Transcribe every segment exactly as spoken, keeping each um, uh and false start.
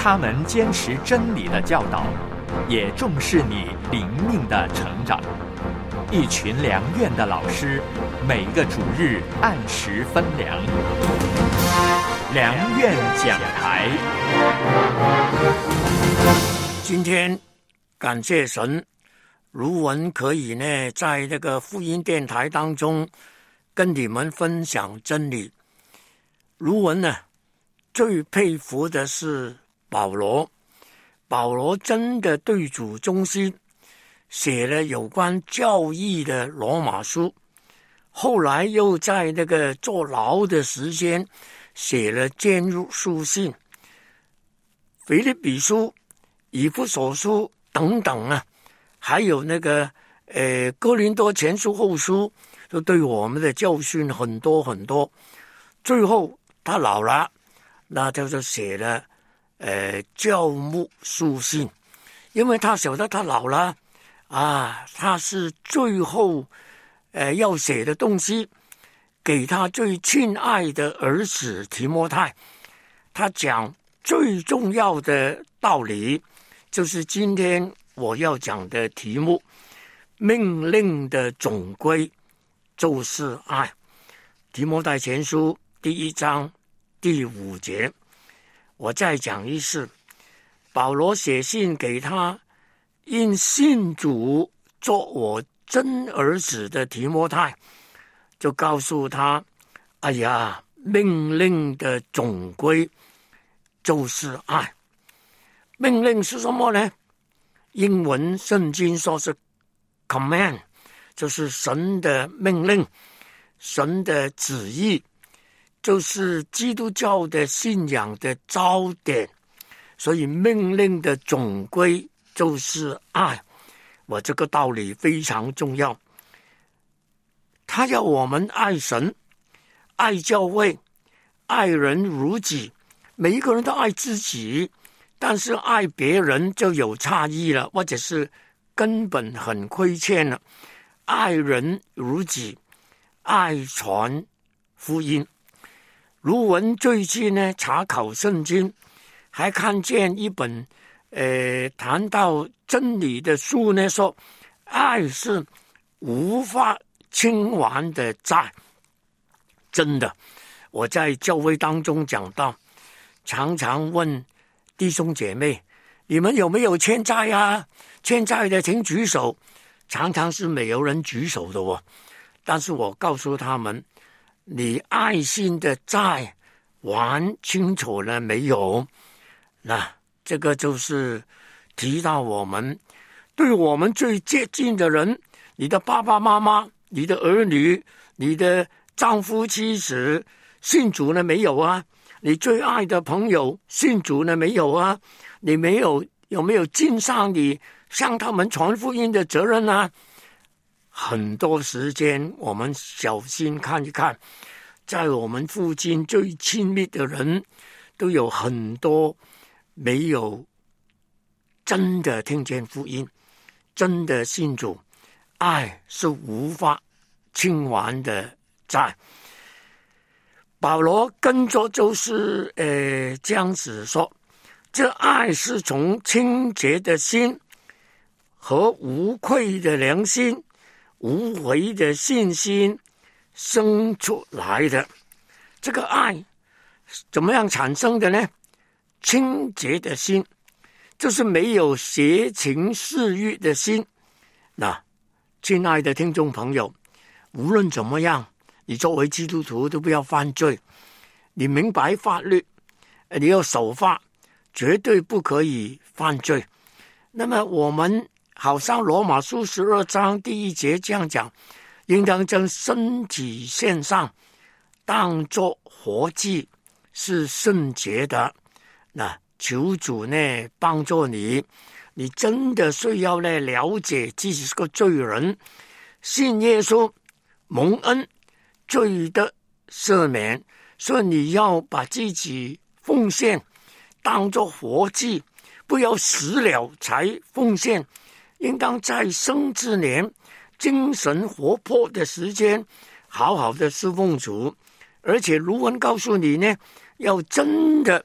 他们坚持真理的教导，也重视你灵命的成长。一群良院的老师，每个主日按时分粮。良院讲台。 今天感谢神，卢文可以呢在那个福音电台当中跟你们分享真理。卢文呢最佩服的是保罗，保罗真的对主忠心，写了有关教义的罗马书，后来又在那个坐牢的时间写了监狱书信，腓立比书、以弗所书等等啊，还有那个呃哥林多前书后书，都对我们的教训很多很多。最后他老了，那他就写了呃教牧书信，因为他晓得他老了啊，他是最后呃要写的东西给他最亲爱的儿子提摩太。他讲最重要的道理，就是今天我要讲的题目，命令的总归就是爱。提摩太前书第一章第五节，我再讲一次，保罗写信给他因信主做我真儿子的提摩太，就告诉他，哎呀，命令的总归就是爱。命令是什么呢？英文圣经说是 command， 就是神的命令，神的旨意，就是基督教的信仰的焦点。所以命令的总归就是爱。我这个道理非常重要，他要我们爱神，爱教会，爱人如己。每一个人都爱自己，但是爱别人就有差异了，或者是根本很亏欠了。爱人如己，爱传福音。卢文最近呢查考圣经，还看见一本呃谈到真理的书呢，说爱是无法清完的债。真的，我在教会当中讲到，常常问弟兄姐妹，你们有没有欠债啊？欠债的请举手。常常是没有人举手的哦。但是我告诉他们，你爱心的债还清楚了没有？那这个就是提到我们对我们最接近的人，你的爸爸妈妈，你的儿女，你的丈夫妻子信主了没有啊？你最爱的朋友信主了没有啊？你没有有没有尽上你向他们传福音的责任啊？很多时间我们小心看一看，在我们附近最亲密的人都有很多没有真的听见福音，真的信主。爱是无法清完的债。保罗跟着就是呃这样子说，这爱是从清洁的心和无愧的良心、无悔的信心生出来的。这个爱怎么样产生的呢？清洁的心，就是没有邪情私欲的心。那亲爱的听众朋友，无论怎么样，你作为基督徒都不要犯罪。你明白法律，你要守法，绝对不可以犯罪。那么我们好像罗马书十二章第一节这样讲，应当将身体献上，当作活祭，是圣洁的。那求主呢帮助你，你真的需要呢了解自己是个罪人，信耶稣蒙恩，罪的赦免，所以你要把自己奉献当作活祭，不要死了才奉献，应当在生之年精神活泼的时间好好的侍奉主。而且卢文告诉你呢，要真的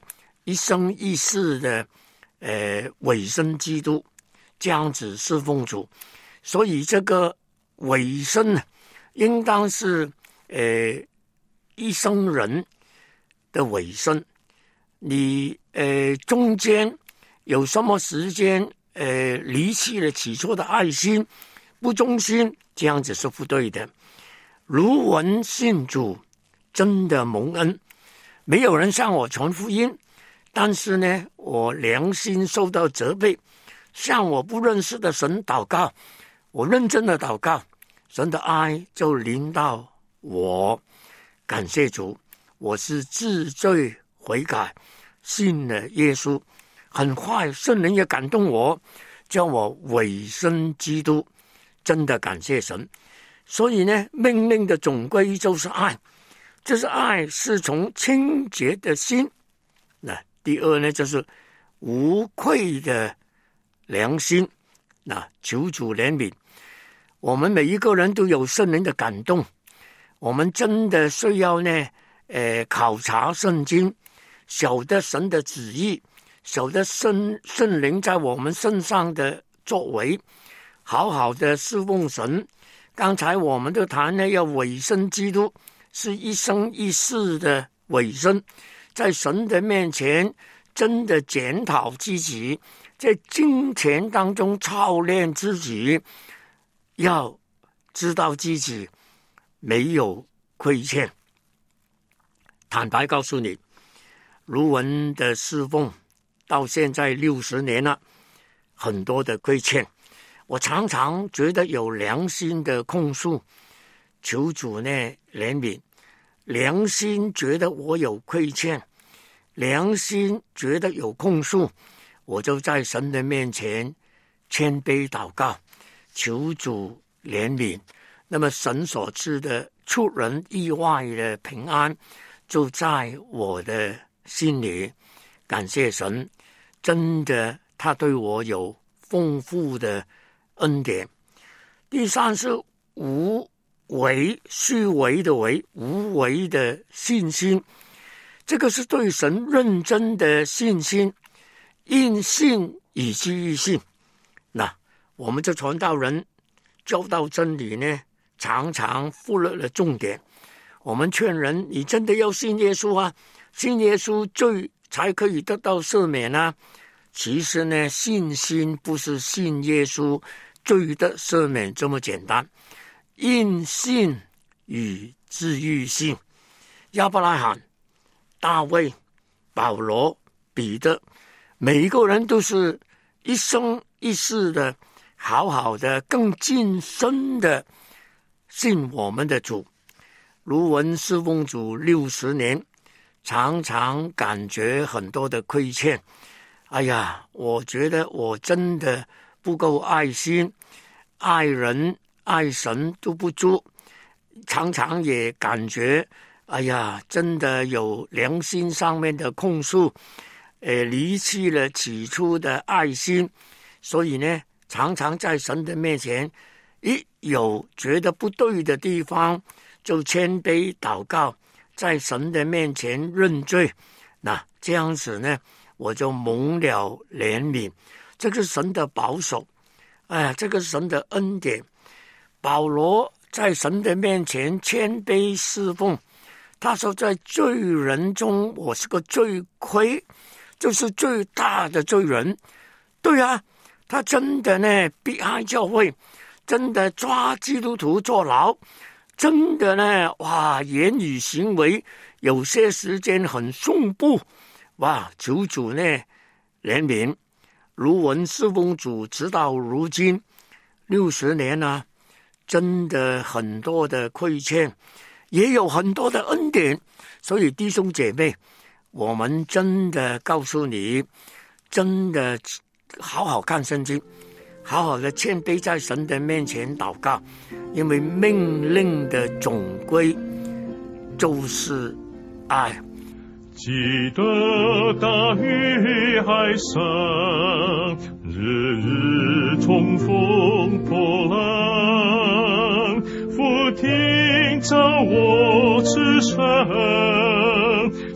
一生一世的呃委身基督，这样子侍奉主。所以这个委身应当是呃一生人的委身。你呃中间有什么时间呃离弃了起初的爱心，不忠心，这样子是不对的。如闻信主，真的蒙恩。没有人向我传福音，但是呢，我良心受到责备，向我不认识的神祷告，我认真的祷告，神的爱就临到我。感谢主，我是自罪悔改，信了耶稣。很快圣灵也感动我，叫我委身基督。真的感谢神。所以呢，命令的总归就是爱，就是爱是从清洁的心。那第二呢，就是无愧的良心。那求主怜悯，我们每一个人都有圣灵的感动，我们真的需要呢，呃，考察圣经，晓得神的旨意，晓得圣圣灵在我们身上的作为，好好的侍奉神。刚才我们都谈了，要委身基督，是一生一世的委身，在神的面前真的检讨自己，在金钱当中操练自己，要知道自己没有亏欠。坦白告诉你，卢文的侍奉到现在六十年了，很多的亏欠，我常常觉得有良心的控诉，求主呢怜悯。良心觉得我有亏欠，良心觉得有控诉，我就在神的面前谦卑祷告，求主怜悯。那么神所赐的出人意外的平安就在我的心里。感谢神，真的他对我有丰富的恩典。第三是无为，虚伪的为，无为的信心。这个是对神认真的信心，因信以至于信。那我们这传道人教导真理呢，常常忽略了重点。我们劝人，你真的要信耶稣啊，信耶稣罪才可以得到赦免啊。其实呢，信心不是信耶稣罪的赦免这么简单，因信以至于信。亚伯拉罕、大卫、保罗、彼得，每一个人都是一生一世的好好的更近深的信我们的主。卢文侍奉主六十年，常常感觉很多的亏欠。哎呀，我觉得我真的不够爱心，爱人爱神都不足，常常也感觉哎呀，真的有良心上面的控诉，呃，离弃了起初的爱心。所以呢，常常在神的面前，一有觉得不对的地方，就谦卑祷告，在神的面前认罪。那这样子呢，我就蒙了怜悯。这个是神的保守，哎呀，这个是神的恩典。保罗在神的面前谦卑侍奉，他说在罪人中我是个罪魁，就是最大的罪人。对啊，他真的呢迫害教会，真的抓基督徒坐牢，真的呢哇言语行为有些时间很恐怖。哇，求主呢怜悯。卢文侍奉主直到如今六十年了、啊，真的很多的亏欠，也有很多的恩典。所以弟兄姐妹，我们真的告诉你，真的好好看圣经，好好的谦卑在神的面前祷告，因为命令的总归就是爱。 记得大雨海上，日日冲锋破浪，俯听着我之声，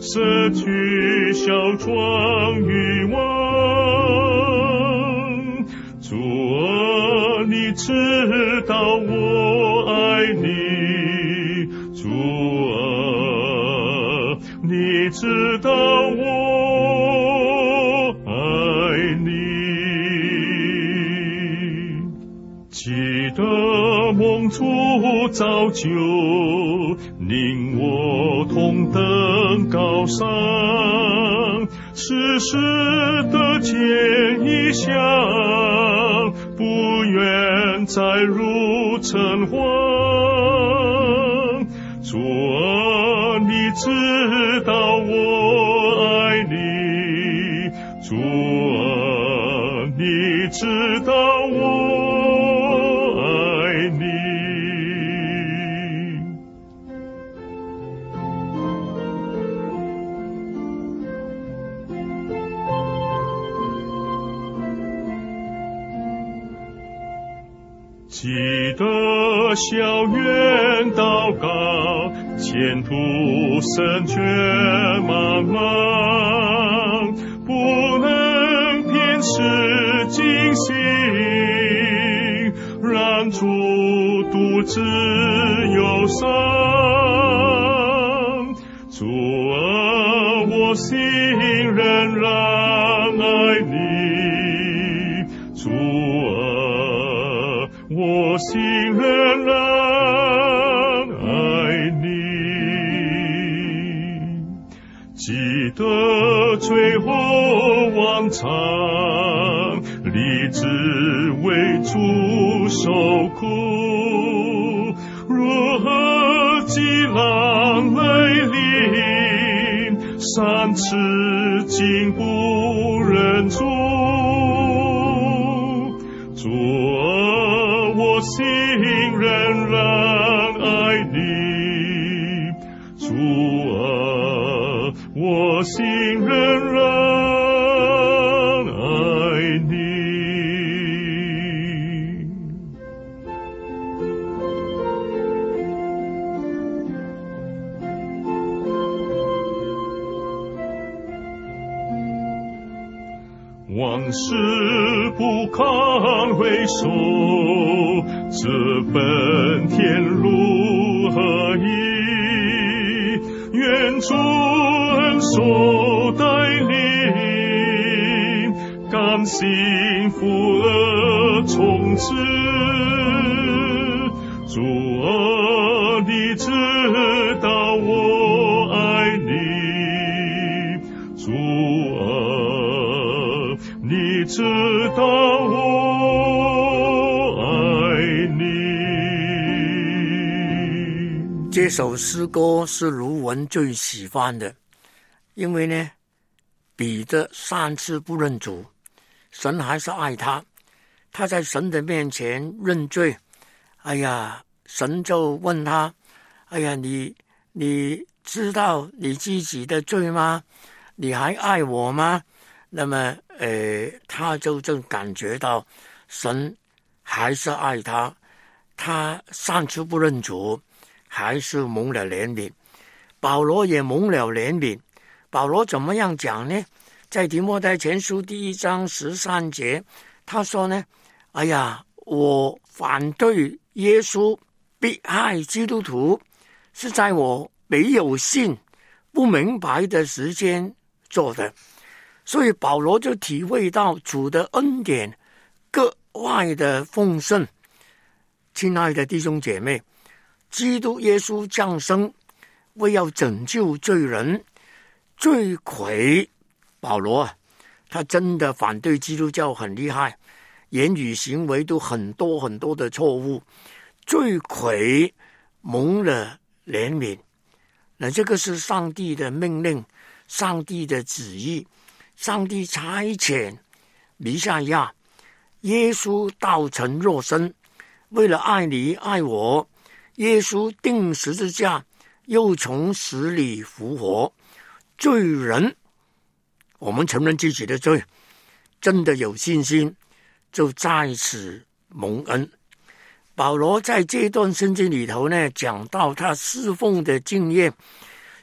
舍去小庄欲望。主啊，你知道我爱你，主啊，你知道我爱你。记得蒙主造就，令我同登高尚，时时的见异象，不愿再入尘寰。主啊，你知道我爱你，主啊，你知道我记得校园祷告，前途深却茫茫，不能偏失警醒，让主独自忧伤。主啊，我心仍然爱你，主啊，我心仍然爱你。记得最后往常，立志为主受苦，如何激浪来临，三次竟不认主。主啊，我心仍然爱你，主啊，我心仍然爱你。往事不堪回首，这奔天路何意？愿主恩手带领，甘心负恶从此。主啊，你知道我爱你，主啊，你知道我爱你。 这首诗歌是卢文最喜欢的，因为呢，彼得三次不认主，神还是爱他，他在神的面前认罪。哎呀，神就问他，哎呀，你你知道你自己的罪吗？你还爱我吗？那么呃，他就正感觉到神还是爱他，他三次不认主，还是蒙了怜悯。保罗也蒙了怜悯。保罗怎么样讲呢？在提摩太前书第一章十三节，他说呢，哎呀，我反对耶稣逼害基督徒，是在我没有信不明白的时间做的。所以保罗就体会到主的恩典格外的丰盛。亲爱的弟兄姐妹，基督耶稣降生，为要拯救罪人，罪魁保罗他真的反对基督教很厉害，言语行为都很多很多的错误。罪魁蒙了怜悯，那这个是上帝的命令，上帝的旨意。上帝差遣弥赛亚耶稣道成肉身，为了爱你爱我，耶稣钉十字架，又从死里复活。罪人，我们承认自己的罪，真的有信心，就在此蒙恩。保罗在这段圣经里头呢，讲到他侍奉的经验，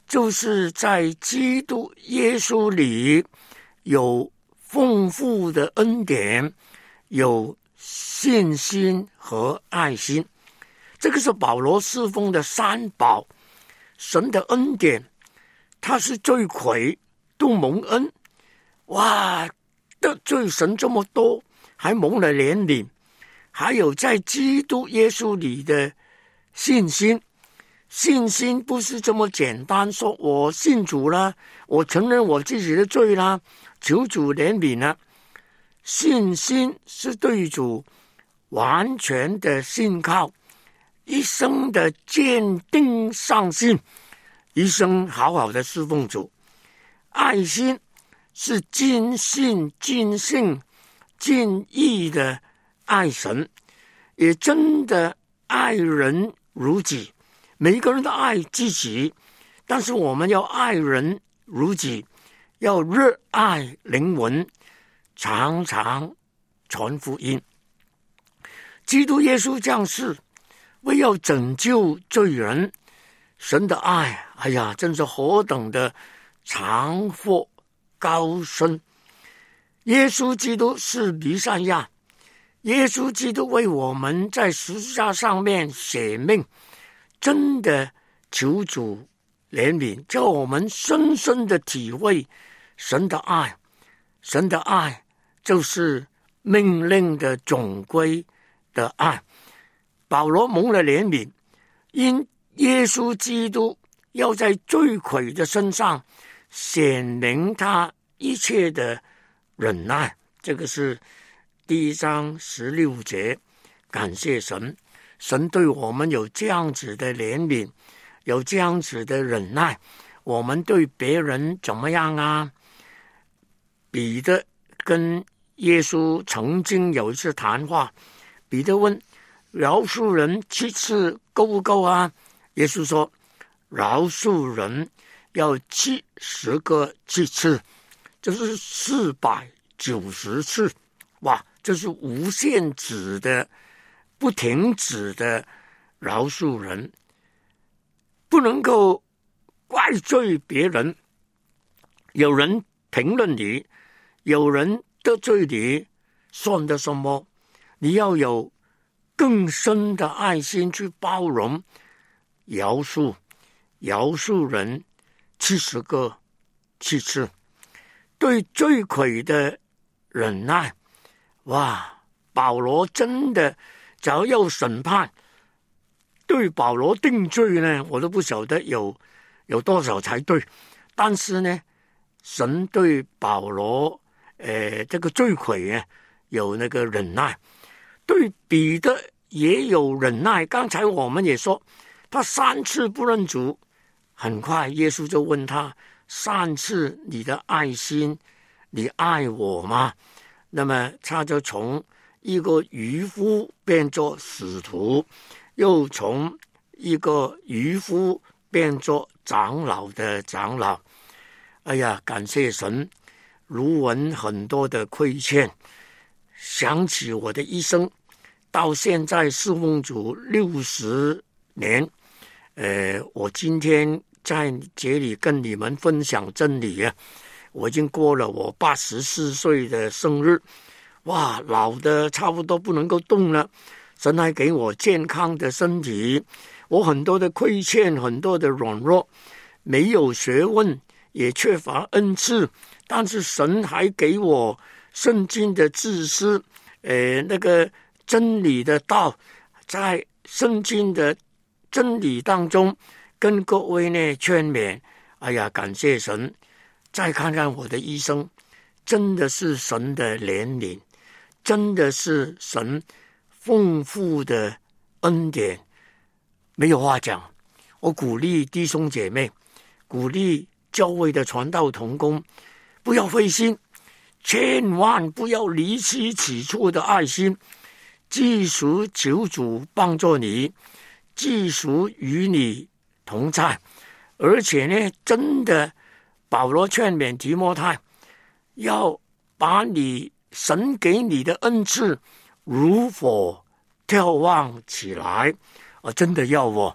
就是在基督耶稣里有丰富的恩典，有信心和爱心。这个是保罗侍奉的三宝。神的恩典，他是罪魁都蒙恩，哇，得罪神这么多，还蒙了怜悯，还有在基督耶稣里的信心。信心不是这么简单，说我信主了，我承认我自己的罪了，求主怜悯了。信心是对主完全的信靠，一生的坚定上信，一生好好的侍奉主。爱心是尽心尽性尽意的爱神，也真的爱人如己。每一个人都爱自己，但是我们要爱人如己，要热爱灵魂，常常传福音。基督耶稣降世，为要拯救罪人，神的爱，哎呀，真是何等的长阔高深。耶稣基督是弥赛亚，耶稣基督为我们在十字架上面舍命，真的求主怜悯，叫我们深深的体会神的爱。神的爱就是命令的总归的爱。保罗蒙了怜悯，因耶稣基督要在罪魁的身上显明他一切的忍耐。这个是第一章十六节。感谢神，神对我们有这样子的怜悯，有这样子的忍耐。我们对别人怎么样啊？彼得跟耶稣曾经有一次谈话，彼得问，饶恕人七次够不够啊？耶稣说，饶恕人要七十个七次，这是四百九十次。哇，这是无限制的，不停止的饶恕人，不能够怪罪别人。有人评论你，有人得罪你，算得什么？你要有更深的爱心去包容、饶恕，饶恕人七十个七次。对罪魁的忍耐，哇！保罗真的，假如要审判，对保罗定罪呢，我都不晓得有有多少才对。但是呢，神对保罗，呃，这个罪魁啊，有那个忍耐。对彼得也有忍耐。刚才我们也说，他三次不认主，很快耶稣就问他，三次你的爱心，你爱我吗？那么他就从一个渔夫变作使徒，又从一个渔夫变作长老的长老。哎呀，感谢神，如闻很多的亏欠，想起我的一生，到现在侍奉主六十年，呃，我今天在这里跟你们分享真理啊，我已经过了我八十四岁的生日，哇，老的差不多不能够动了。神还给我健康的身体，我很多的亏欠，很多的软弱，没有学问，也缺乏恩赐，但是神还给我圣经的知识，呃，那个真理的道，在圣经的真理当中跟各位呢劝勉。哎呀，感谢神！再看看我的一生，真的是神的怜悯，真的是神丰富的恩典，没有话讲。我鼓励弟兄姐妹，鼓励教会的传道同工，不要灰心，千万不要离弃起初的爱心。继续求主帮助你，继续与你同在。而且呢，真的保罗劝勉提摩太，要把你神给你的恩赐如火眺望起来啊！真的要我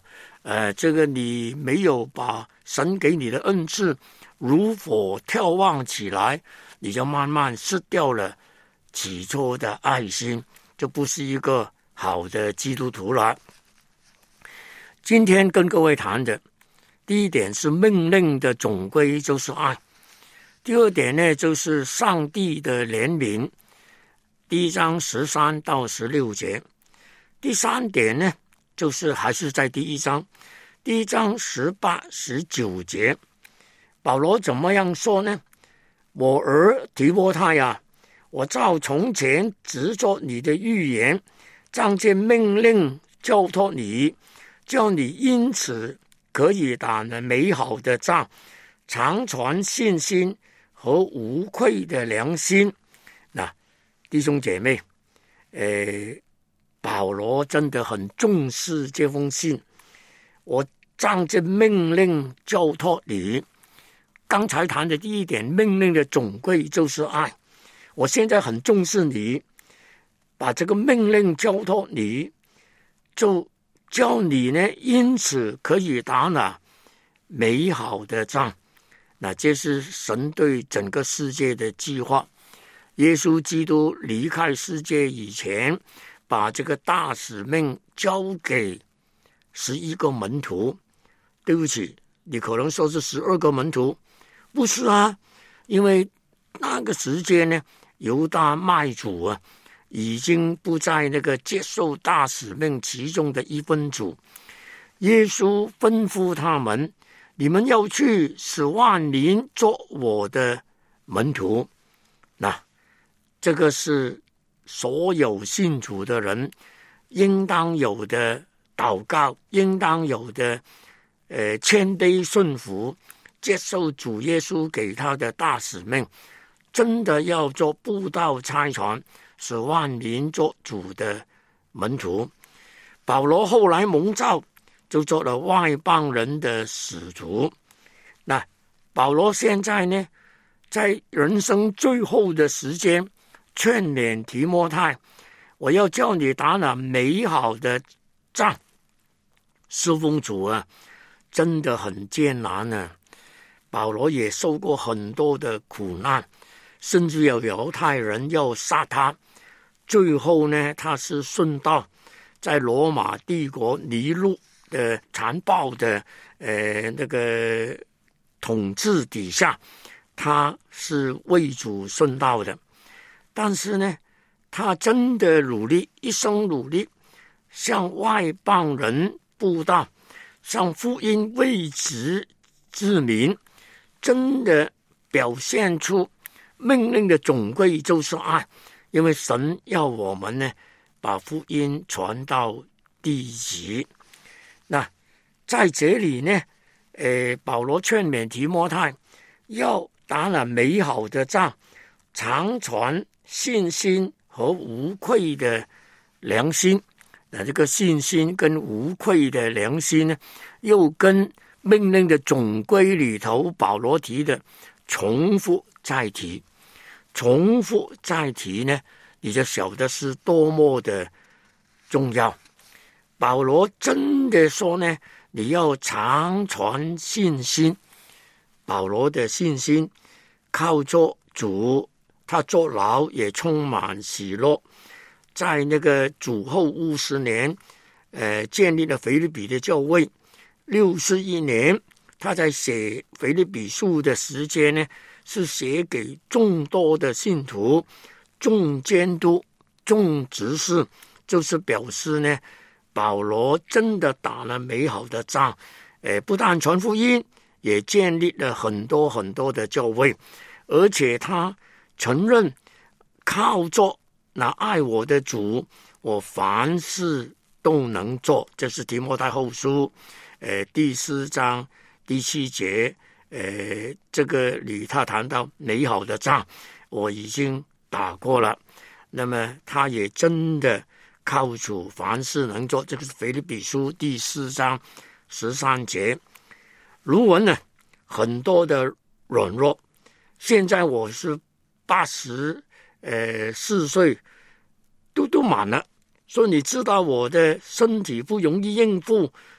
呃，这个你没有把神给你的恩赐如火眺望起来，你就慢慢失掉了起初的爱心，就不是一个好的基督徒了。今天跟各位谈的第一点是命令的总归就是爱，第二点呢就是上帝的怜悯，第一章十三到十六节。第三点呢就是还是在第一章第一章十八十九节，保罗怎么样说呢？我儿提摩太啊，我照从前执着你的预言，仗见命令交托你，叫你因此可以打了美好的仗，常传信心和无愧的良心。那弟兄姐妹，呃，保罗真的很重视这封信。我仗着命令交托你，刚才谈的第一点，命令的总归就是爱。我现在很重视你，把这个命令交托你，就叫你呢因此可以打了美好的仗。那这是神对整个世界的计划。耶稣基督离开世界以前，把这个大使命交给十一个门徒。对不起，你可能说是十二个门徒，不是啊，因为那个时间呢，犹大卖主啊，已经不在那个接受大使命其中的一分子。耶稣吩咐他们，你们要去使万民做我的门徒。那这个是所有信主的人应当有的祷告，应当有的呃谦卑顺服，接受主耶稣给他的大使命，真的要做布道差传，使万民做主的门徒。保罗后来蒙召，就做了外邦人的使徒。那保罗现在呢，在人生最后的时间，劝勉提摩太，我要叫你打了美好的仗。侍奉主啊，真的很艰难呢、啊。保罗也受过很多的苦难，甚至有犹太人要杀他，最后呢，他是顺道，在罗马帝国尼禄的残暴的呃那个统治底下，他是为主顺道的。但是呢，他真的努力，一生努力，向外邦人布道，向福音未知之民，真的表现出命令的总归就是爱。因为神要我们呢，把福音传到地极。那在这里呢，呃，保罗劝勉提摩太要打了美好的仗，常传信心和无愧的良心。那这个信心跟无愧的良心呢，又跟命令的总归里头保罗提的重复再提，重复再提呢，你就晓得是多么的重要。保罗真的说呢，你要常传信心。保罗的信心靠着主，他坐牢也充满喜乐。在那个主后五十年，呃，建立了腓立比的教会。六十一年，他在写腓立比书的时间呢，是写给众多的信徒、众监督、众执事，就是表示呢，保罗真的打了美好的仗，呃，不但传福音，也建立了很多很多的教会，而且他承认靠着那爱我的主，我凡事都能做。这是提摩太后书呃第四章第七节，呃这个里他谈到美好的仗我已经打过了。那么他也真的靠主凡事能做，这个是腓立比书第四章十三节。卢文呢，很多的软弱，现在我是八十呃四岁都都满了，所以你知道我的身体不容易应付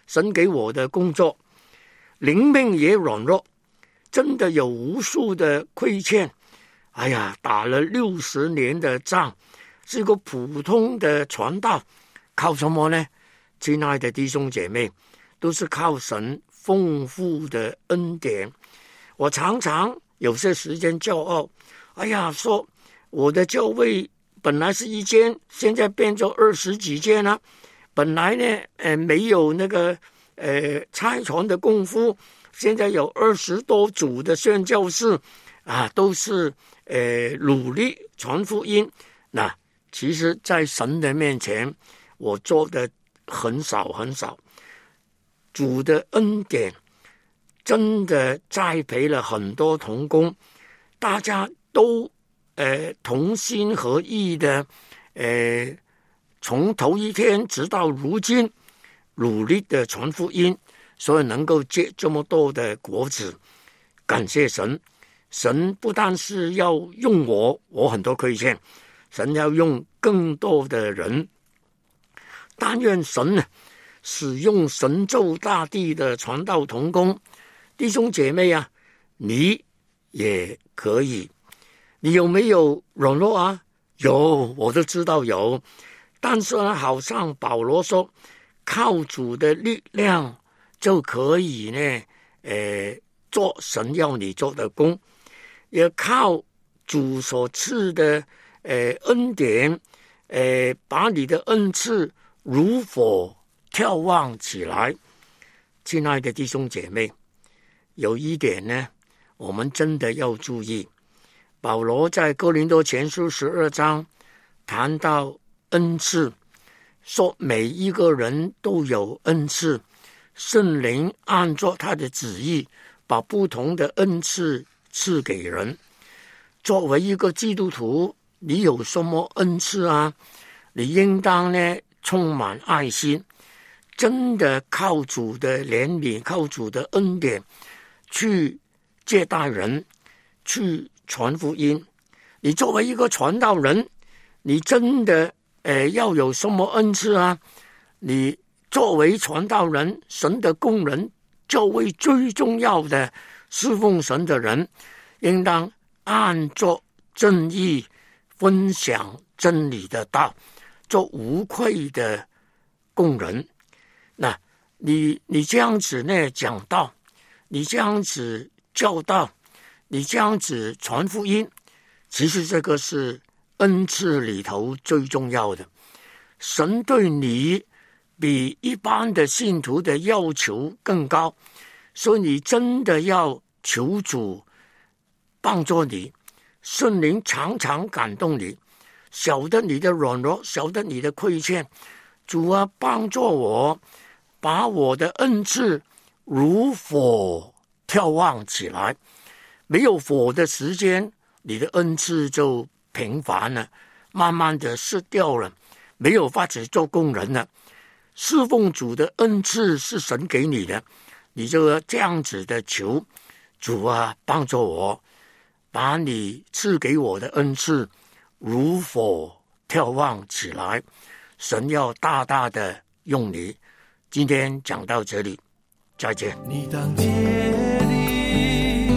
神给我的工作，灵命也软弱，真的有无数的亏欠。哎呀，打了六十年的仗，是个普通的传道，靠什么呢？亲爱的弟兄姐妹，都是靠神丰富的恩典。我常常有些时间骄傲，哎呀，说我的教会本来是一间，现在变成二十几间了。本来呢，呃，没有那个呃拆船的功夫，现在有二十多组的宣教士啊，都是呃努力传福音。那其实，在神的面前，我做的很少很少。主的恩典真的栽培了很多同工，大家都呃同心合意的，呃。从头一天直到如今，努力的传福音，所以能够结这么多的果子，感谢神。神不但是要用我，我很多亏欠，神要用更多的人。但愿神呢，使用神州大地的传道同工，弟兄姐妹啊，你也可以。你有没有软弱啊？有，我都知道有。但是呢，好像保罗说，靠主的力量就可以呢，呃，做神要你做的工，也靠主所赐的呃恩典，呃，把你的恩赐如火眺望起来。亲爱的弟兄姐妹，有一点呢，我们真的要注意。保罗在哥林多前书十二章谈到恩赐，说每一个人都有恩赐，圣灵按照他的旨意把不同的恩赐赐给人。作为一个基督徒，你有什么恩赐啊？你应当呢充满爱心，真的靠主的怜悯，靠主的恩典去接待人，去传福音。你作为一个传道人，你真的呃，要有什么恩赐啊？你作为传道人，神的工人，教会最重要的侍奉神的人，应当按着正义分享真理的道，做无愧的工人。那你你这样子呢讲道，你这样子教导，你这样子传福音，其实这个是恩赐里头最重要的。神对你比一般的信徒的要求更高，所以你真的要求主帮助你，圣灵常常感动你，晓得你的软弱，晓得你的亏欠，主啊，帮助我把我的恩赐如火眺望起来。没有火的时间，你的恩赐就平凡了，慢慢的失掉了，没有法子做工人了。侍奉主的恩赐是神给你的，你就要这样子的求主啊，帮助我把你赐给我的恩赐如火眺望起来。神要大大的用你。今天讲到这里，再见。 你当竭力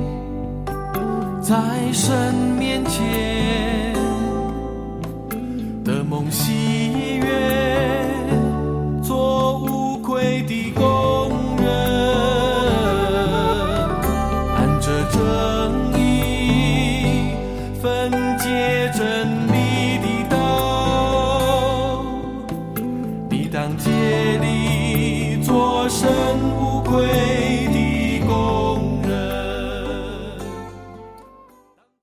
在神面前的梦喜悦，做无愧的工人，按着正义分解真理的道。你当竭力做神无愧